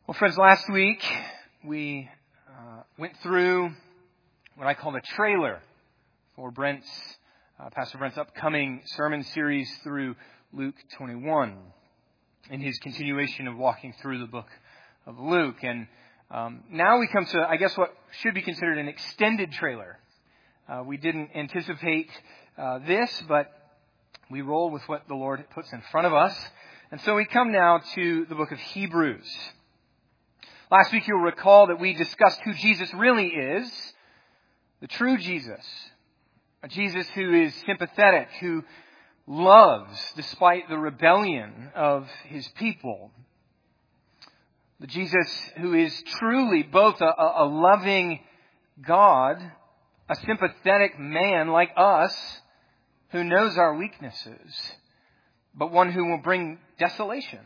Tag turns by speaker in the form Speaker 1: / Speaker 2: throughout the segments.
Speaker 1: Well, friends, last week we went through what I call the trailer for Pastor Brent's upcoming sermon series through Luke 21 in his continuation of walking through the book of Luke. And now we come to, I guess, what should be considered an extended trailer. We didn't anticipate this, but we roll with what the Lord puts in front of us. And so we come now to the book of Hebrews. Last week you'll recall that we discussed who Jesus really is, the true Jesus, a Jesus who is sympathetic, who loves despite the rebellion of his people. The Jesus who is truly both a loving God, a sympathetic man like us who knows our weaknesses, but one who will bring desolation.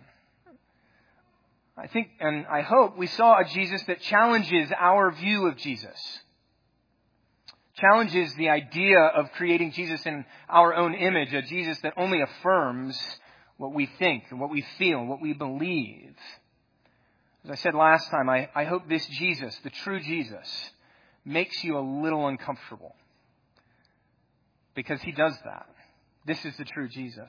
Speaker 1: I think and I hope we saw a Jesus that challenges our view of Jesus. Challenges the idea of creating Jesus in our own image, a Jesus that only affirms what we think and what we feel and what we believe. As I said last time, I hope this Jesus, the true Jesus, makes you a little uncomfortable. Because he does that. This is the true Jesus.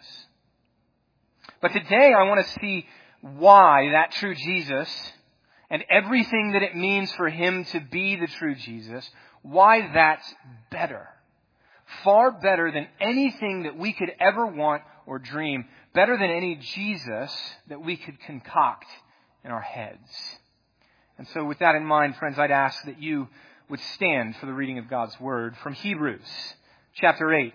Speaker 1: But today I want to see why that true Jesus and everything that it means for him to be the true Jesus, why that's better. Far better than anything that we could ever want or dream. Better than any Jesus that we could concoct in our heads. And so with that in mind, friends, I'd ask that you would stand for the reading of God's Word from Hebrews chapter 8.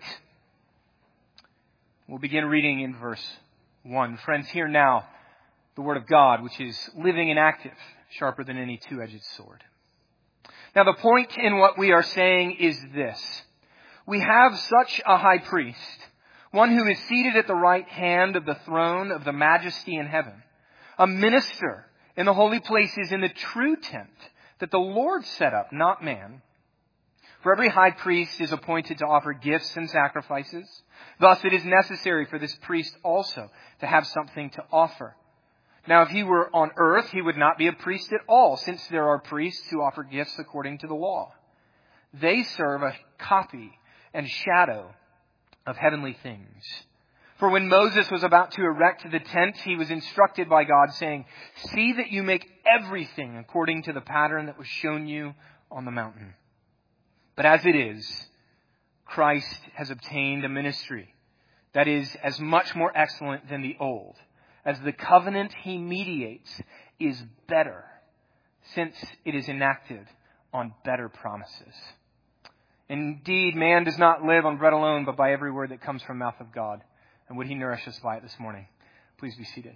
Speaker 1: We'll begin reading in verse 1. Friends, hear now the Word of God, which is living and active, sharper than any two-edged sword. Now, the point in what we are saying is this. We have such a high priest, one who is seated at the right hand of the throne of the majesty in heaven, a minister in the holy places in the true tent that the Lord set up, not man. For every high priest is appointed to offer gifts and sacrifices. Thus, it is necessary for this priest also to have something to offer. Now, if he were on earth, he would not be a priest at all, since there are priests who offer gifts according to the law. They serve a copy and shadow of heavenly things. For when Moses was about to erect the tent, he was instructed by God, saying, "See that you make everything according to the pattern that was shown you on the mountain." But as it is, Christ has obtained a ministry that is as much more excellent than the old, as the covenant he mediates is better, since it is enacted on better promises. Indeed, man does not live on bread alone, but by every word that comes from the mouth of God. And would he nourish us by it this morning? Please be seated.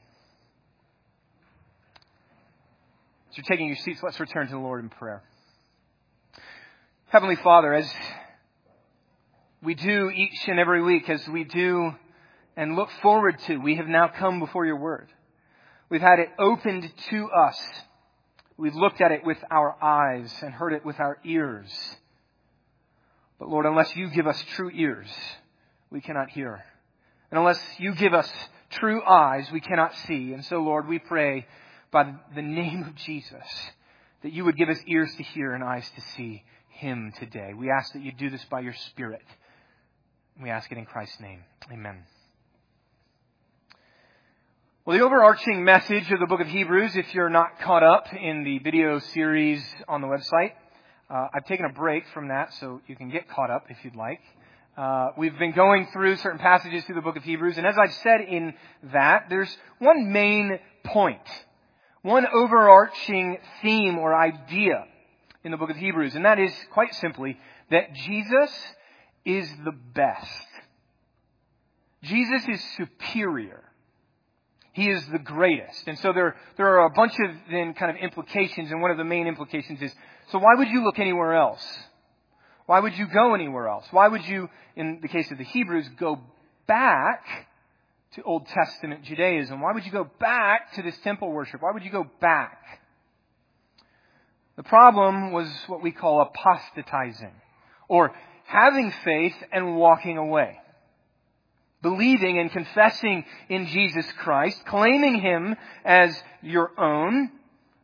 Speaker 1: As you're taking your seats, let's return to the Lord in prayer. Heavenly Father, as we do each and every week, as we do and look forward to, we have now come before your word. We've had it opened to us. We've looked at it with our eyes and heard it with our ears. But Lord, unless you give us true ears, we cannot hear. And unless you give us true eyes, we cannot see. And so, Lord, we pray by the name of Jesus that you would give us ears to hear and eyes to see him today. We ask that you do this by your Spirit. We ask it in Christ's name. Amen. Well, the overarching message of the book of Hebrews, if you're not caught up in the video series on the website, I've taken a break from that so you can get caught up if you'd like. We've been going through certain passages through the book of Hebrews, and as I've said in that, there's one main point, one overarching theme or idea in the book of Hebrews, and that is quite simply that Jesus is the best. Jesus is superior. He is the greatest. And so there are a bunch of then kind of implications, and one of the main implications is, so why would you look anywhere else? Why would you go anywhere else? Why would you, in the case of the Hebrews, go back to Old Testament Judaism? Why would you go back to this temple worship? Why would you go back? The problem was what we call apostatizing, or having faith and walking away. Believing and confessing in Jesus Christ, claiming him as your own,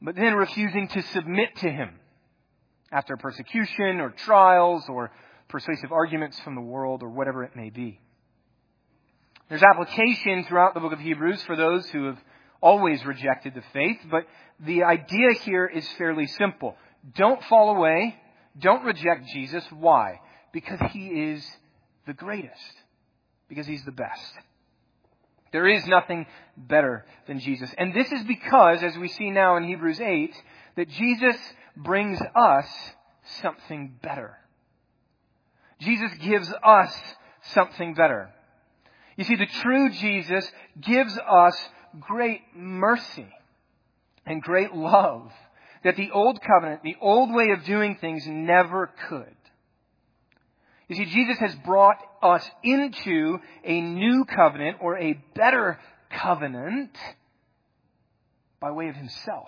Speaker 1: but then refusing to submit to him after persecution or trials or persuasive arguments from the world or whatever it may be. There's application throughout the book of Hebrews for those who have always rejected the faith, but the idea here is fairly simple. Don't fall away. Don't reject Jesus. Why? Because he is the greatest. Because he's the best. There is nothing better than Jesus. And this is because, as we see now in Hebrews 8, that Jesus brings us something better. Jesus gives us something better. You see, the true Jesus gives us great mercy and great love that the old covenant, the old way of doing things never could. You see, Jesus has brought us into a new covenant or a better covenant by way of himself.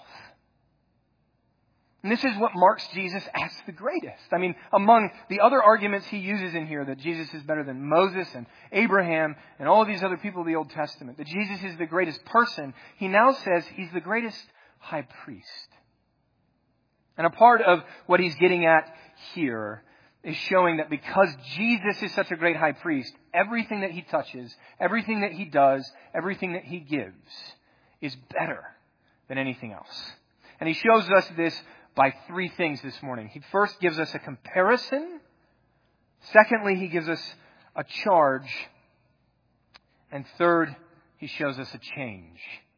Speaker 1: And this is what marks Jesus as the greatest. I mean, among the other arguments he uses in here, that Jesus is better than Moses and Abraham and all of these other people of the Old Testament, that Jesus is the greatest person, he now says he's the greatest high priest. And a part of what he's getting at here is showing that because Jesus is such a great high priest, everything that he touches, everything that he does, everything that he gives is better than anything else. And he shows us this by three things this morning. He first gives us a comparison. Secondly, he gives us a charge. And third, he shows us a change.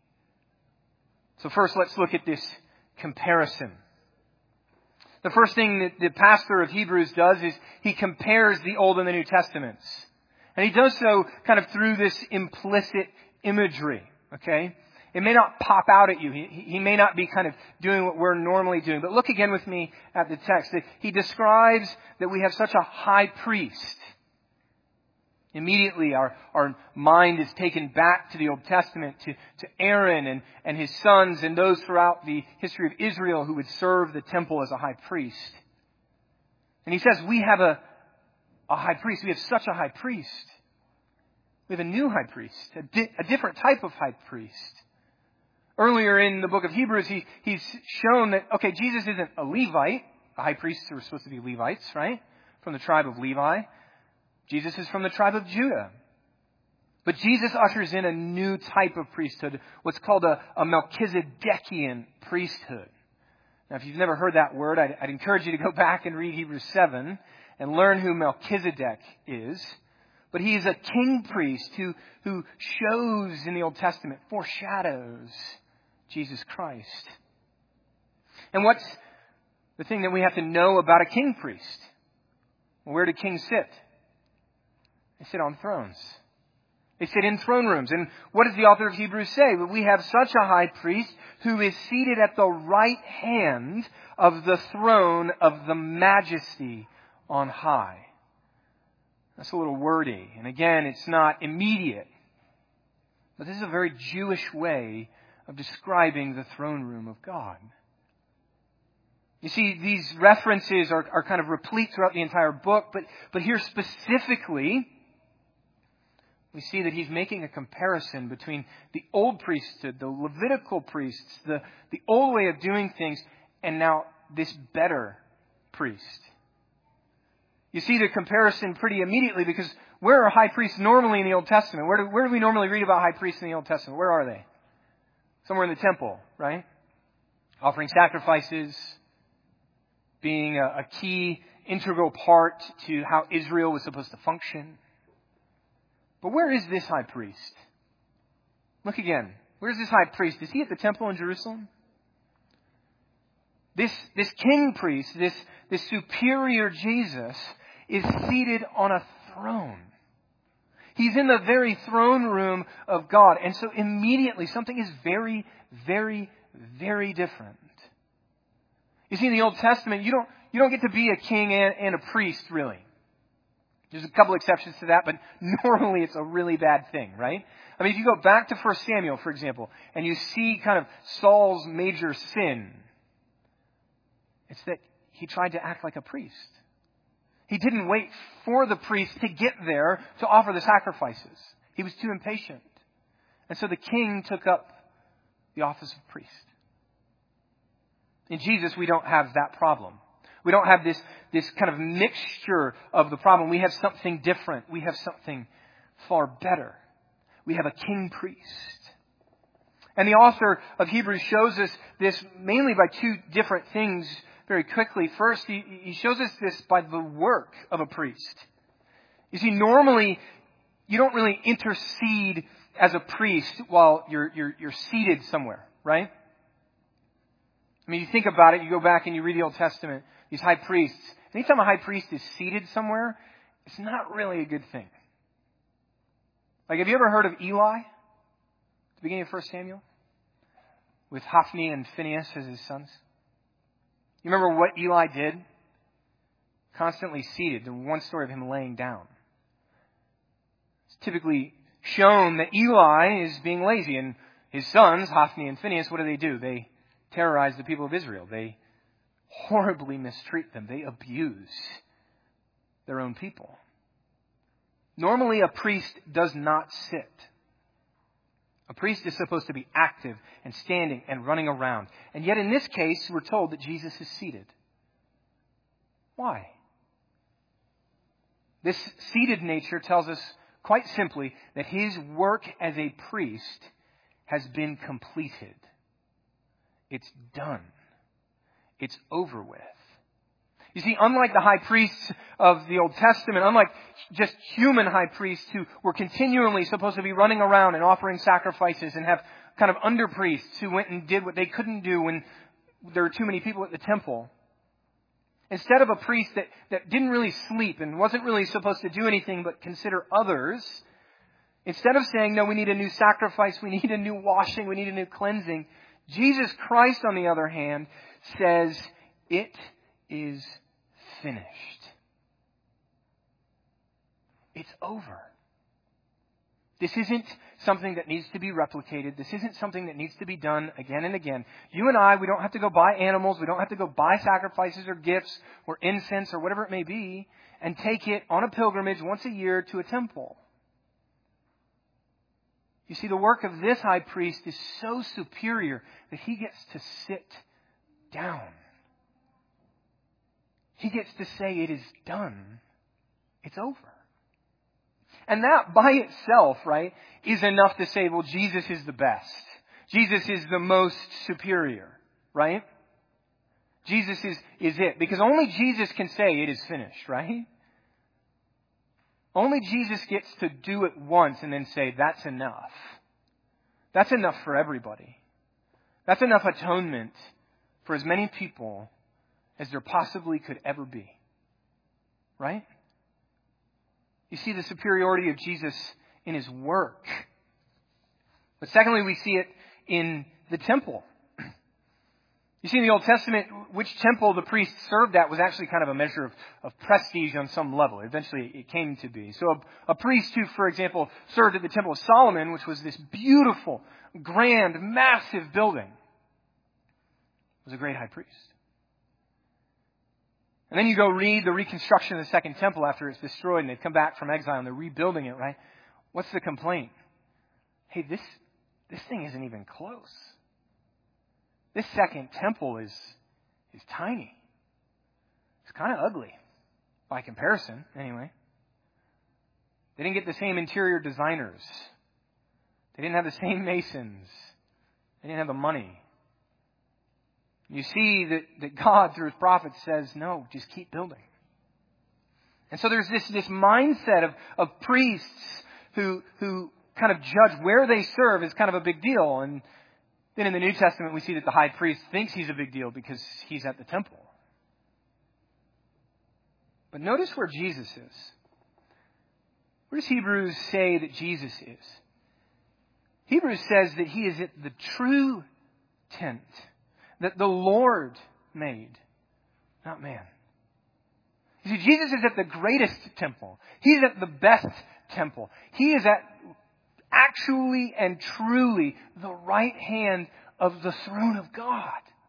Speaker 1: So first, let's look at this comparison. The first thing that the pastor of Hebrews does is he compares the Old and the New Testaments. And he does so kind of through this implicit imagery, okay? It may not pop out at you. He may not be kind of doing what we're normally doing. But look again with me at the text. He describes that we have such a high priest. Immediately our mind is taken back to the Old Testament, to Aaron and his sons and those throughout the history of Israel who would serve the temple as a high priest. And he says we have a high priest. We have such a high priest. We have a new high priest, a different type of high priest. Earlier in the book of Hebrews, he's shown that, okay, Jesus isn't a Levite. The high priests were supposed to be Levites, right? From the tribe of Levi. Jesus is from the tribe of Judah. But Jesus ushers in a new type of priesthood, what's called a Melchizedekian priesthood. Now, if you've never heard that word, I'd encourage you to go back and read Hebrews 7 and learn who Melchizedek is. But he is a king priest who shows in the Old Testament, foreshadows Jesus Christ. And what's the thing that we have to know about a king priest? Well, where do kings sit? They sit on thrones. They sit in throne rooms. And what does the author of Hebrews say? That we have such a high priest who is seated at the right hand of the throne of the majesty on high. That's a little wordy. And again, it's not immediate. But this is a very Jewish way of describing the throne room of God. You see, these references are kind of replete throughout the entire book. But here specifically, we see that he's making a comparison between the old priesthood, the Levitical priests, the old way of doing things, and now this better priest. You see the comparison pretty immediately because where are high priests normally in the Old Testament? Where do we normally read about high priests in the Old Testament? Where are they? Somewhere in the temple, right? Offering sacrifices, being a key, integral part to how Israel was supposed to function. But where is this high priest? Look again. Where's this high priest? Is he at the temple in Jerusalem? This king priest, this superior Jesus, is seated on a throne. He's in the very throne room of God. And so immediately something is very, very, very different. You see, in the Old Testament, you don't get to be a king and a priest, really. There's a couple exceptions to that, but normally it's a really bad thing, right? I mean, if you go back to 1 Samuel, for example, and you see kind of Saul's major sin, it's that he tried to act like a priest. He didn't wait for the priest to get there to offer the sacrifices. He was too impatient. And so the king took up the office of priest. In Jesus, we don't have that problem. We don't have this kind of mixture of the problem. We have something different. We have something far better. We have a king priest. And the author of Hebrews shows us this mainly by two different things very quickly. First, he shows us this by the work of a priest. You see, normally, you don't really intercede as a priest while you're seated somewhere, right? I mean, you think about it, you go back and you read the Old Testament, these high priests. Anytime a high priest is seated somewhere, it's not really a good thing. Like, have you ever heard of Eli? At the beginning of 1 Samuel? With Hophni and Phinehas as his sons? You remember what Eli did? Constantly seated. And one story of him laying down. It's typically shown that Eli is being lazy. And his sons, Hophni and Phinehas, what do? They terrorize the people of Israel. They horribly mistreat them. They abuse their own people. Normally, a priest does not sit. A priest is supposed to be active and standing and running around. And yet in this case, we're told that Jesus is seated. Why? This seated nature tells us quite simply that his work as a priest has been completed. It's done. It's over with. You see, unlike the high priests of the Old Testament, unlike just human high priests who were continually supposed to be running around and offering sacrifices and have kind of under priests who went and did what they couldn't do when there were too many people at the temple. Instead of a priest that didn't really sleep and wasn't really supposed to do anything but consider others, instead of saying, no, we need a new sacrifice, we need a new washing, we need a new cleansing, Jesus Christ, on the other hand, says, it is finished. It's over. This isn't something that needs to be replicated. This isn't something that needs to be done again and again. You and I, we don't have to go buy animals. We don't have to go buy sacrifices or gifts or incense or whatever it may be and take it on a pilgrimage once a year to a temple. You see, the work of this high priest is so superior that he gets to sit down. He gets to say it is done. It's over. And that by itself, right, is enough to say, well, Jesus is the best. Jesus is the most superior, right? Jesus is it. Because only Jesus can say it is finished, right? Only Jesus gets to do it once and then say, that's enough. That's enough for everybody. That's enough atonement for as many people as there possibly could ever be. Right? You see the superiority of Jesus in his work. But secondly, we see it in the temple. You see, in the Old Testament, which temple the priest served at was actually kind of a measure of prestige on some level. Eventually, it came to be. So a priest who, for example, served at the Temple of Solomon, which was this beautiful, grand, massive building, was a great high priest. And then you go read the reconstruction of the Second Temple after it's destroyed and they've come back from exile and they're rebuilding it, right? What's the complaint? Hey, this thing isn't even close. This Second Temple is tiny. It's kind of ugly by comparison, anyway. They didn't get the same interior designers. They didn't have the same masons. They didn't have the money. You see that God, through his prophets, says, no, just keep building. And so there's this mindset of priests who kind of judge where they serve as kind of a big deal. And then in the New Testament, we see that the high priest thinks he's a big deal because he's at the temple. But notice where Jesus is. Where does Hebrews say that Jesus is? Hebrews says that he is at the true tent that the Lord made, not man. You see, Jesus is at the greatest temple. He's at the best temple. He is at actually and truly the right hand of the throne of God.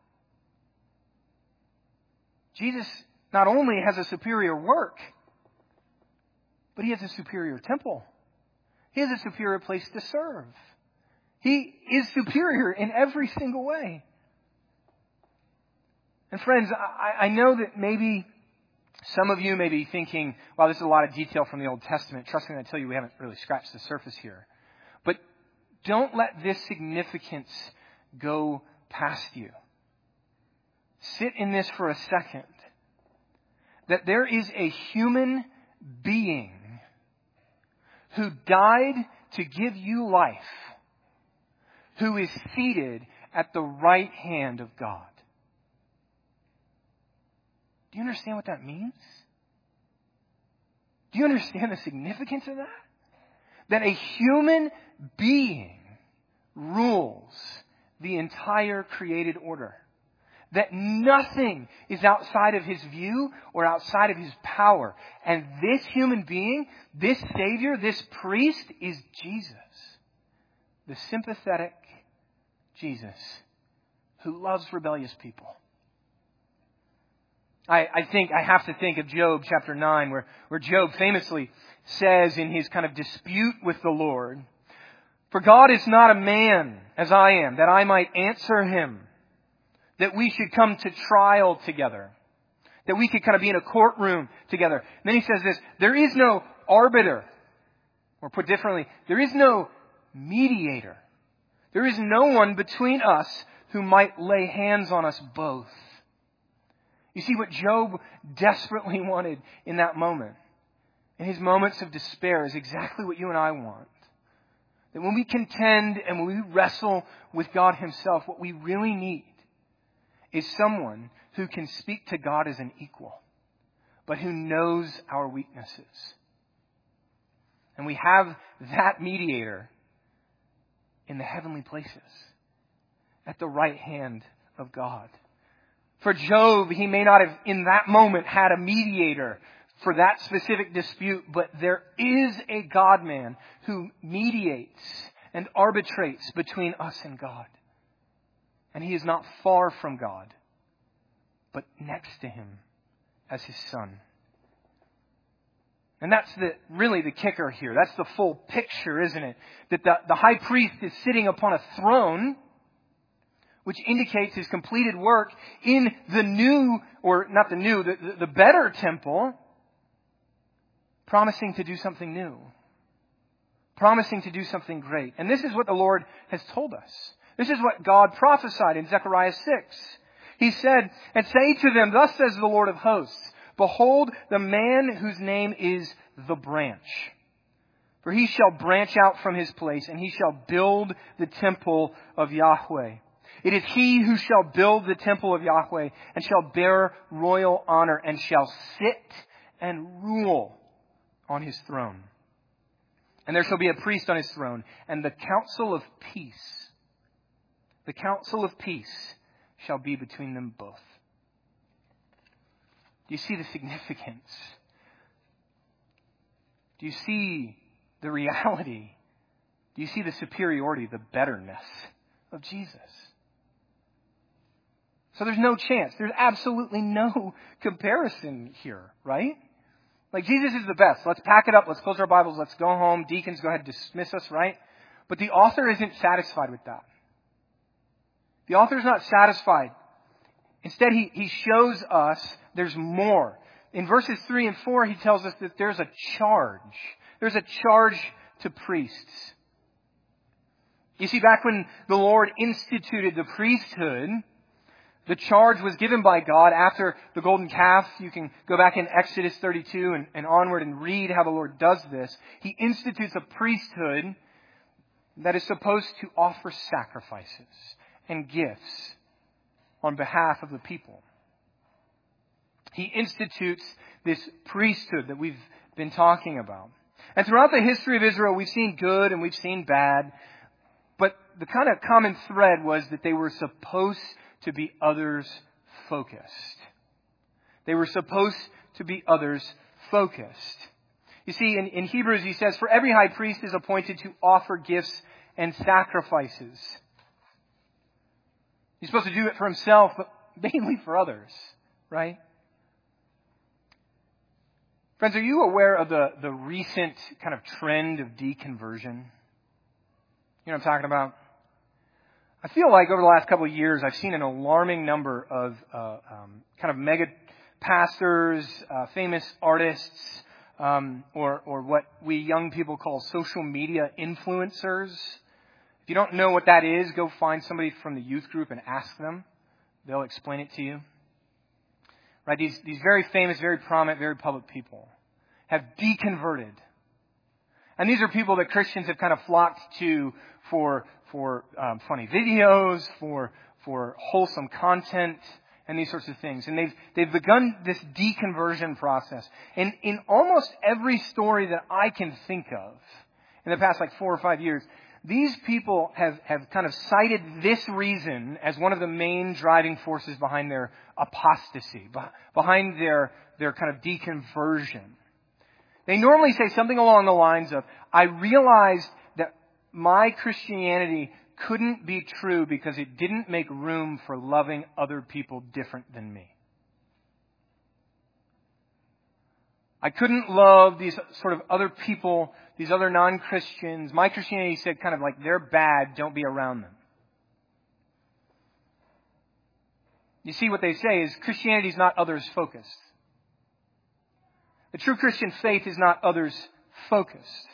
Speaker 1: Jesus not only has a superior work, but he has a superior temple. He has a superior place to serve. He is superior in every single way. And friends, I know that maybe some of you may be thinking, wow, this is a lot of detail from the Old Testament. Trust me when I tell you we haven't really scratched the surface here. But don't let this significance go past you. Sit in this for a second. That there is a human being who died to give you life, who is seated at the right hand of God. Do you understand what that means? Do you understand the significance of that? That a human being rules the entire created order. That nothing is outside of His view or outside of His power. And this human being, this Savior, this priest is Jesus. The sympathetic Jesus who loves rebellious people. I have to think of Job chapter 9 where Job famously says in his kind of dispute with the Lord, "For God is not a man as I am, that I might answer Him, that we should come to trial together, that we could kind of be in a courtroom together." And then he says this, "There is no arbiter," or put differently, there is no mediator. There is no one between us who might lay hands on us both. You see, what Job desperately wanted in that moment, in his moments of despair, is exactly what you and I want. That when we contend and when we wrestle with God Himself, what we really need is someone who can speak to God as an equal, but who knows our weaknesses. And we have that mediator in the heavenly places, at the right hand of God. For Job, he may not have in that moment had a mediator for that specific dispute, but there is a God-man who mediates and arbitrates between us and God. And He is not far from God, but next to Him as His Son. And that's really the kicker here. That's the full picture, isn't it? That the high priest is sitting upon a throne, which indicates His completed work in the new, or not the new, the better temple, promising to do something new. Promising to do something great. And this is what the Lord has told us. This is what God prophesied in Zechariah 6. He said, "And say to them, thus says the Lord of hosts, behold, the man whose name is the branch. For he shall branch out from his place, and he shall build the temple of Yahweh. It is he who shall build the temple of Yahweh, and shall bear royal honor, and shall sit and rule on his throne. And there shall be a priest on his throne, and the counsel of peace shall be between them both." Do you see the significance? Do you see the reality? Do you see the superiority, the betterness of Jesus? So there's no chance. There's absolutely no comparison here, right? Like, Jesus is the best. Let's pack it up. Let's close our Bibles. Let's go home. Deacons, go ahead and dismiss us, right? But the author isn't satisfied with that. The author is not satisfied. Instead, he shows us there's more. In verses 3 and 4, he tells us that there's a charge. There's a charge to priests. You see, back when the Lord instituted the priesthood, the charge was given by God after the golden calf. You can go back in Exodus 32 and onward and read how the Lord does this. He institutes a priesthood that is supposed to offer sacrifices and gifts on behalf of the people. He institutes this priesthood that we've been talking about. And throughout the history of Israel, we've seen good and we've seen bad. But the kind of common thread was that they were supposed to be others focused. They were supposed to be others focused. You see, in Hebrews he says, "For every high priest is appointed to offer gifts and sacrifices." He's supposed to do it for himself, but mainly for others, right? Friends, are you aware of the recent kind of trend of deconversion? You know what I'm talking about? I feel like over the last couple of years, I've seen an alarming number of kind of mega pastors, famous artists, or what we young people call social media influencers. If you don't know what that is, go find somebody from the youth group and ask them. They'll explain it to you. Right? These very famous, very prominent, very public people have deconverted. And these are people that Christians have kind of flocked to for funny videos, for wholesome content, and these sorts of things. And they've begun this deconversion process. And in almost every story that I can think of in the past 4 or 5 years, these people have kind of cited this reason as one of the main driving forces behind their apostasy, behind their kind of deconversion. They normally say something along the lines of, I realized that my Christianity couldn't be true because it didn't make room for loving other people different than me. I couldn't love these sort of other people, these other non-Christians. My Christianity said kind of like, they're bad, don't be around them. You see, what they say is Christianity is not others-focused. The true Christian faith is not others-focused.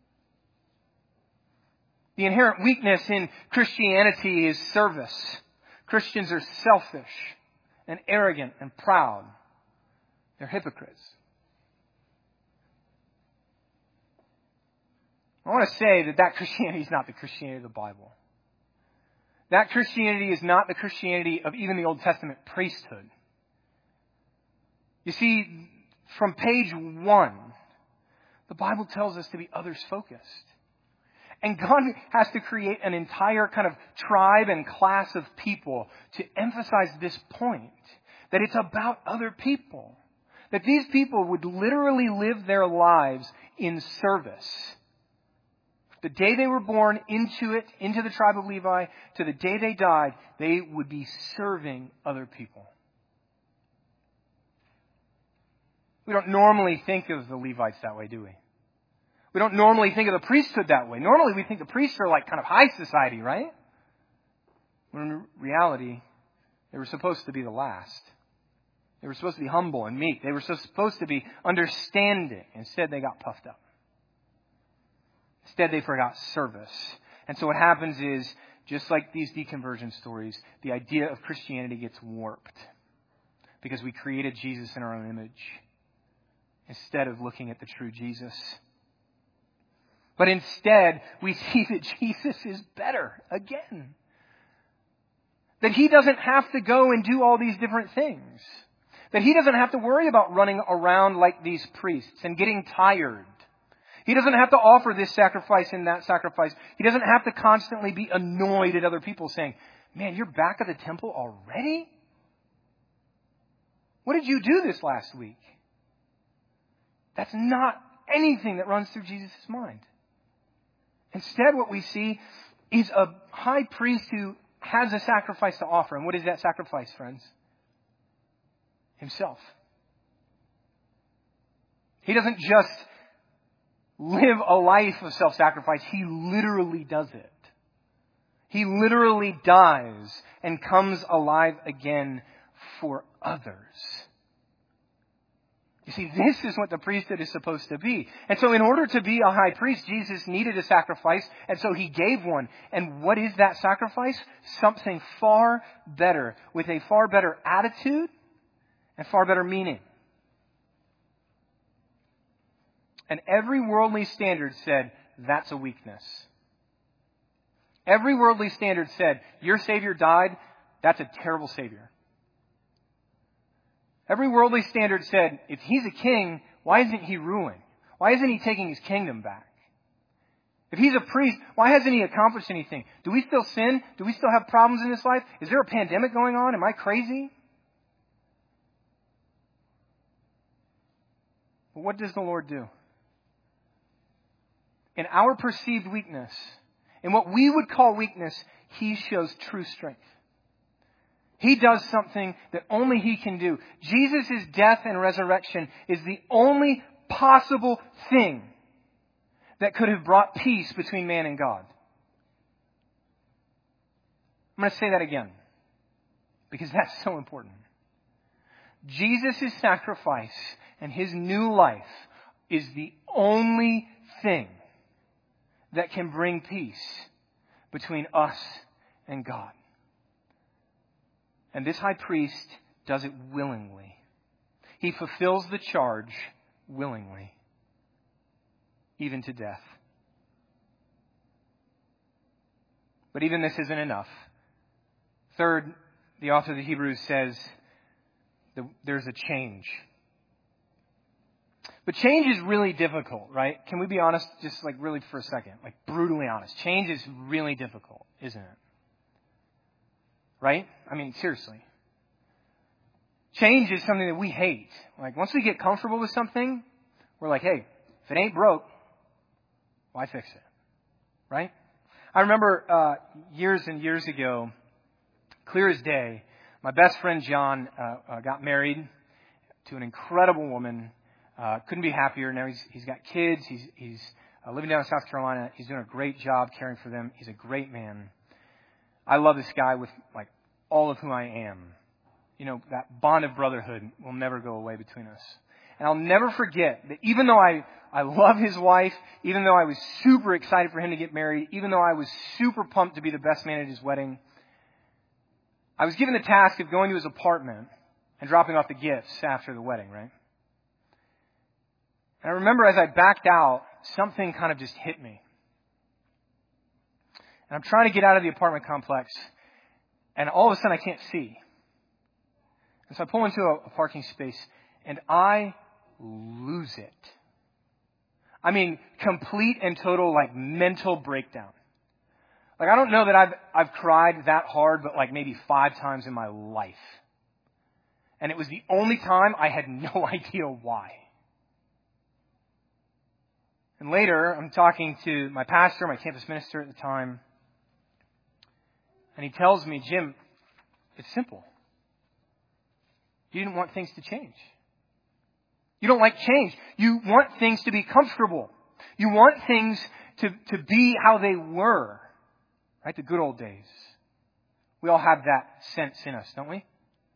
Speaker 1: The inherent weakness in Christianity is service. Christians are selfish and arrogant and proud. They're hypocrites. I want to say that Christianity is not the Christianity of the Bible. That Christianity is not the Christianity of even the Old Testament priesthood. You see, from page 1, the Bible tells us to be others-focused. And God has to create an entire kind of tribe and class of people to emphasize this point, that it's about other people. That these people would literally live their lives in service. The day they were born into the tribe of Levi, to the day they died, they would be serving other people. We don't normally think of the Levites that way, do we? We don't normally think of the priesthood that way. Normally we think the priests are like kind of high society, right? When in reality, they were supposed to be the last. They were supposed to be humble and meek. They were supposed to be understanding. Instead, they got puffed up. Instead, they forgot service. And so what happens is, just like these deconversion stories, the idea of Christianity gets warped. Because we created Jesus in our own image, instead of looking at the true Jesus. But instead, we see that Jesus is better again. That He doesn't have to go and do all these different things. That He doesn't have to worry about running around like these priests and getting tired. He doesn't have to offer this sacrifice and that sacrifice. He doesn't have to constantly be annoyed at other people saying, man, you're back at the temple already? What did you do this last week? That's not anything that runs through Jesus' mind. Instead, what we see is a high priest who has a sacrifice to offer. And what is that sacrifice, friends? Himself. He doesn't just live a life of self-sacrifice. He literally does it. He literally dies and comes alive again for others. You see, this is what the priesthood is supposed to be. And so in order to be a high priest, Jesus needed a sacrifice, and so He gave one. And what is that sacrifice? Something far better, with a far better attitude and far better meaning. And every worldly standard said, that's a weakness. Every worldly standard said, your Savior died, that's a terrible Savior. Every worldly standard said, if He's a king, why isn't He ruling? Why isn't He taking His kingdom back? If He's a priest, why hasn't He accomplished anything? Do we still sin? Do we still have problems in this life? Is there a pandemic going on? Am I crazy? But what does the Lord do? In our perceived weakness, in what we would call weakness, He shows true strength. He does something that only He can do. Jesus' death and resurrection is the only possible thing that could have brought peace between man and God. I'm going to say that again, because that's so important. Jesus' sacrifice and his new life is the only thing that can bring peace between us and God. And this high priest does it willingly. He fulfills the charge willingly, even to death. But even this isn't enough. Third, the author of the Hebrews says that there's a change. But change is really difficult, right? Can we be honest just like really for a second? Like brutally honest. Change is really difficult, isn't it? Right? I mean, seriously. Change is something that we hate. Like once we get comfortable with something, we're like, hey, if it ain't broke, why fix it? Right? I remember years and years ago, clear as day, my best friend John got married to an incredible woman. Couldn't be happier. Now he's got kids. He's living down in South Carolina. He's doing a great job caring for them. He's a great man. I love this guy with like all of who I am. You know, that bond of brotherhood will never go away between us. And I'll never forget that even though I love his wife, even though I was super excited for him to get married, even though I was super pumped to be the best man at his wedding, I was given the task of going to his apartment and dropping off the gifts after the wedding, right? And I remember as I backed out, something kind of just hit me. And I'm trying to get out of the apartment complex, and all of a sudden I can't see. And so I pull into a parking space, and I lose it. I mean, complete and total, like, mental breakdown. Like, I don't know that I've cried that hard, but like maybe 5 times in my life. And it was the only time I had no idea why. And later, I'm talking to my pastor, my campus minister at the time, and he tells me, Jim, it's simple. You didn't want things to change. You don't like change. You want things to be comfortable. You want things to be how they were. Right? The good old days. We all have that sense in us, don't we?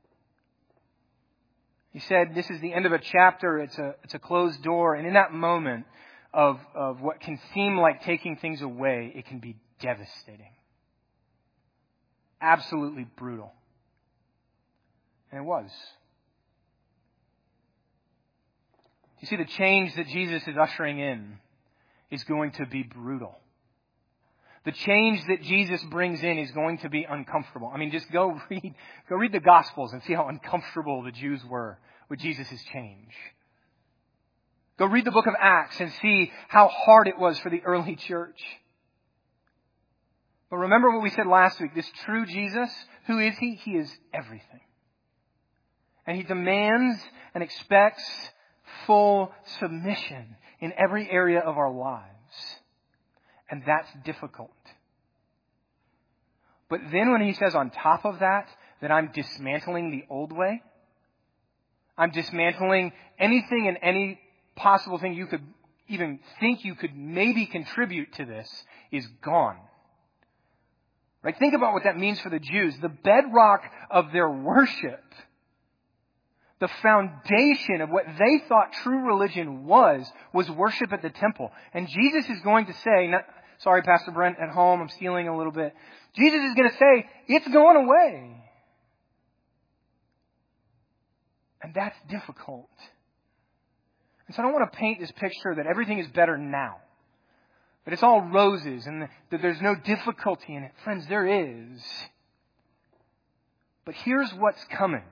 Speaker 1: He said, this is the end of a chapter. It's a closed door. And in that moment of what can seem like taking things away, it can be devastating. Absolutely brutal. And it was. You see, the change that Jesus is ushering in is going to be brutal. The change that Jesus brings in is going to be uncomfortable. I mean, just go read the Gospels and see how uncomfortable the Jews were with Jesus' change. Go read the book of Acts and see how hard it was for the early church. But remember what we said last week. This true Jesus, who is He? He is everything. And He demands and expects full submission in every area of our lives. And that's difficult. But then when He says on top of that I'm dismantling the old way, I'm dismantling anything and any possible thing you could even think you could maybe contribute to this is gone. Right? Think about what that means for the Jews. The bedrock of their worship, the foundation of what they thought true religion was worship at the temple. And Jesus is going to say, sorry, Pastor Brent, at home, I'm stealing a little bit. Jesus is going to say, it's going away. And that's difficult. And so I don't want to paint this picture that everything is better now. That it's all roses and that there's no difficulty in it. Friends, there is. But here's what's coming.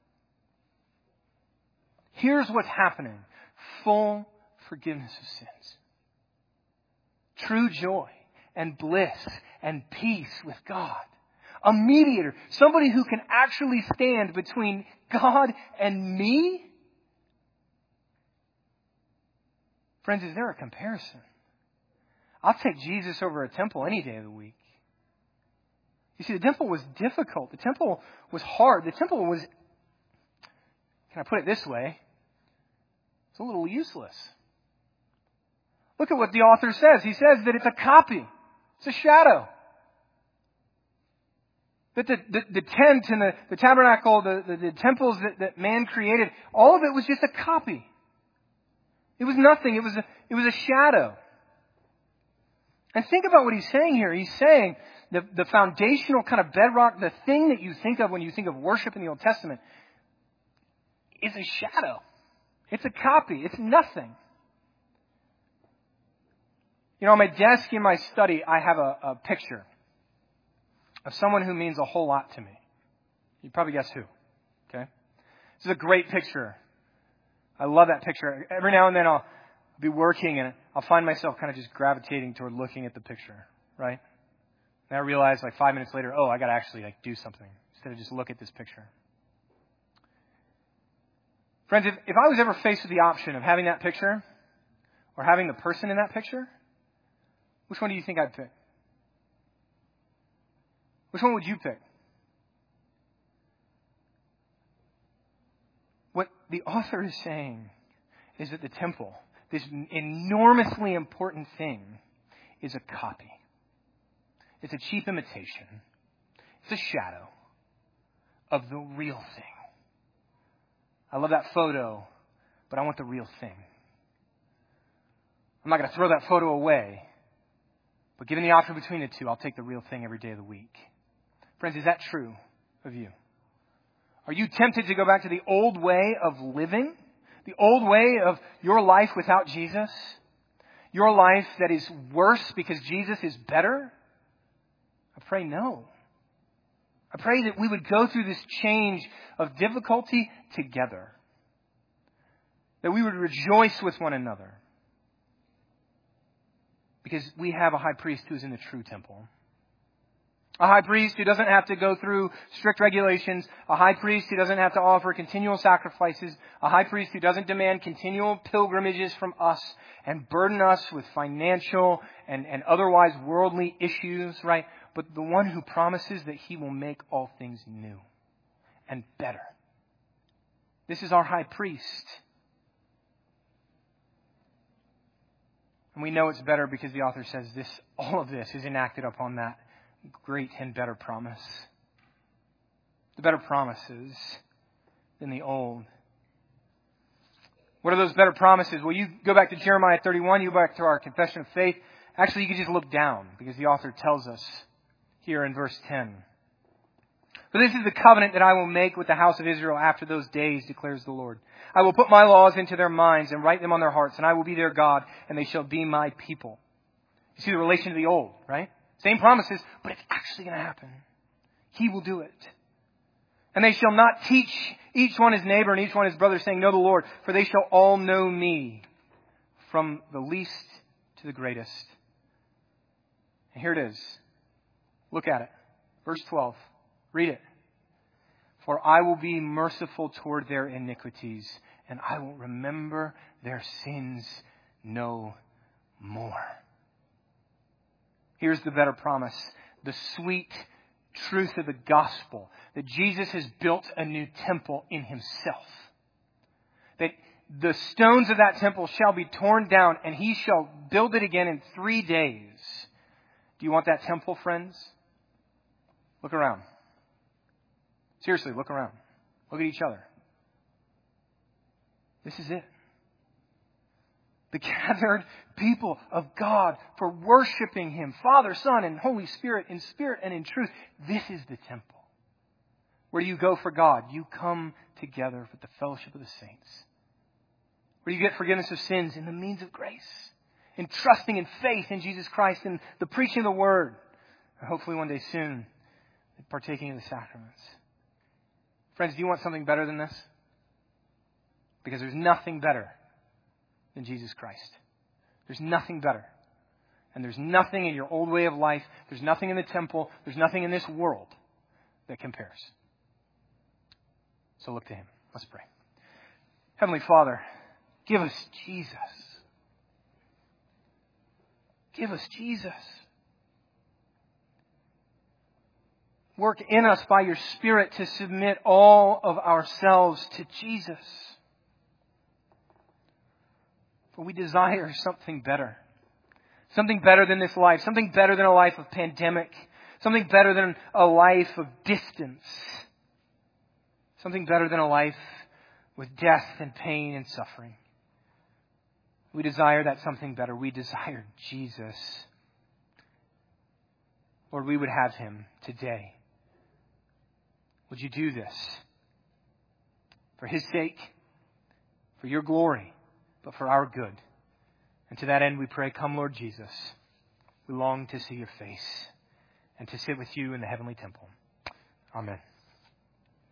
Speaker 1: Here's what's happening. Full forgiveness of sins. True joy and bliss and peace with God. A mediator. Somebody who can actually stand between God and me. Friends, is there a comparison? I'll take Jesus over a temple any day of the week. You see, the temple was difficult. The temple was hard. The temple was, can I put it this way? It's a little useless. Look at what the author says. He says that it's a copy. It's a shadow. That the tent and the tabernacle, the temples that man created, all of it was just a copy. It was nothing. It was a shadow. And think about what he's saying here. He's saying the foundational kind of bedrock, the thing that you think of when you think of worship in the Old Testament, is a shadow. It's a copy. It's nothing. You know, on my desk in my study, I have a picture of someone who means a whole lot to me. You probably guess who. Okay? This is a great picture. I love that picture. Every now and then I'll be working and I'll find myself kind of just gravitating toward looking at the picture, right? And I realize like 5 minutes later, I got to actually do something instead of just look at this picture. Friends, if I was ever faced with the option of having that picture or having the person in that picture, which one do you think I'd pick? Which one would you pick? What the author is saying is that the temple, this enormously important thing, is a copy. It's a cheap imitation. It's a shadow of the real thing. I love that photo, but I want the real thing. I'm not going to throw that photo away, but given the option between the two, I'll take the real thing every day of the week. Friends, is that true of you? Are you tempted to go back to the old way of living? The old way of your life without Jesus? Your life that is worse because Jesus is better? I pray no. I pray that we would go through this change of difficulty together. That we would rejoice with one another. Because we have a high priest who is in the true temple. A high priest who doesn't have to go through strict regulations. A high priest who doesn't have to offer continual sacrifices. A high priest who doesn't demand continual pilgrimages from us and burden us with financial and otherwise worldly issues, right? But the one who promises that he will make all things new and better. This is our high priest. And we know it's better because the author says all of this is enacted upon that great and better promise. The better promises than the old. What are those better promises? Well, you go back to Jeremiah 31, you go back to our confession of faith. Actually, you can just look down because the author tells us here in verse 10. But this is the covenant that I will make with the house of Israel after those days, declares the Lord. I will put my laws into their minds and write them on their hearts, and I will be their God, and they shall be my people. You see the relation to the old, right? Same promises, but it's actually going to happen. He will do it. And they shall not teach each one his neighbor and each one his brother, saying, know the Lord, for they shall all know me, from the least to the greatest. And here it is. Look at it. Verse 12. Read it. For I will be merciful toward their iniquities, and I will remember their sins no more. Here's the better promise. The sweet truth of the gospel. That Jesus has built a new temple in himself. That the stones of that temple shall be torn down, and he shall build it again in 3 days. Do you want that temple, friends? Look around. Seriously, look around. Look at each other. This is it. The gathered people of God for worshiping him, Father, Son, and Holy Spirit, in spirit and in truth. This is the temple. Where do you go for God? You come together with the fellowship of the saints. Where do you get forgiveness of sins? In the means of grace. In trusting in faith in Jesus Christ, in the preaching of the Word. And hopefully one day soon, partaking of the sacraments. Friends, do you want something better than this? Because there's nothing better than Jesus Christ. There's nothing better. And there's nothing in your old way of life. There's nothing in the temple. There's nothing in this world that compares. So look to him. Let's pray. Heavenly Father, give us Jesus. Give us Jesus. Work in us by your Spirit to submit all of ourselves to Jesus. For we desire something better. Something better than this life. Something better than a life of pandemic. Something better than a life of distance. Something better than a life with death and pain and suffering. We desire that something better. We desire Jesus. Lord, we would have Him today. Would you do this for His sake, for your glory, but for our good? And to that end we pray, come Lord Jesus. We long to see your face and to sit with you in the heavenly temple. Amen.